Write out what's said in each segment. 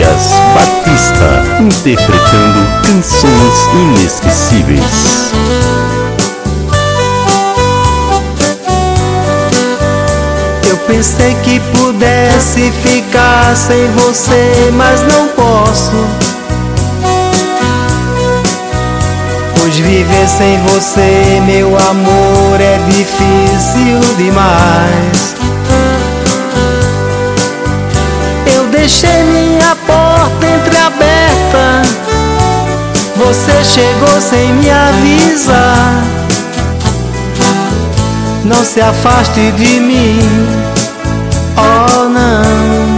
Lucas Batista, interpretando canções inesquecíveis. Eu pensei que pudesse ficar sem você, mas não posso, pois viver sem você, meu amor, é difícil demais. Eu deixei minha porta entreaberta, você chegou sem me avisar. Não se afaste de mim, oh não.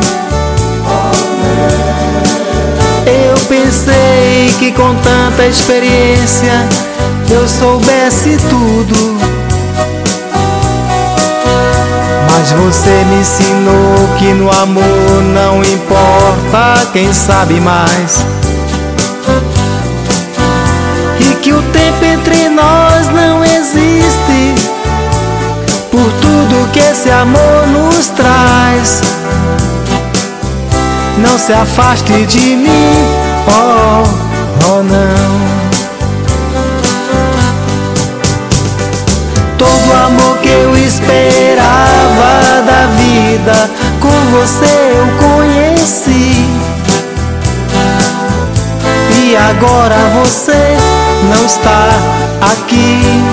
Eu pensei que com tanta experiência eu soubesse tudo, mas você me ensinou que no amor não importa quem sabe mais, e que o tempo entre nós não existe, por tudo que esse amor nos traz. Não se afaste de mim, oh, oh não. Todo amor que eu esperava da vida, com você eu conheci, e agora você não está aqui.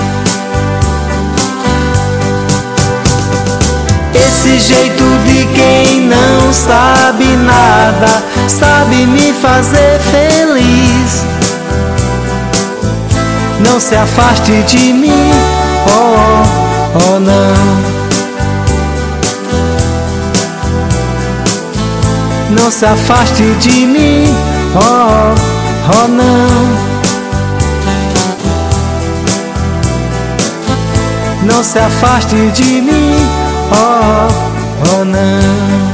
Esse jeito de quem não sabe nada, sabe me fazer feliz. Não se afaste de mim, oh, oh não. Não se afaste de mim, oh, oh não. Não se afaste de mim, oh, oh não.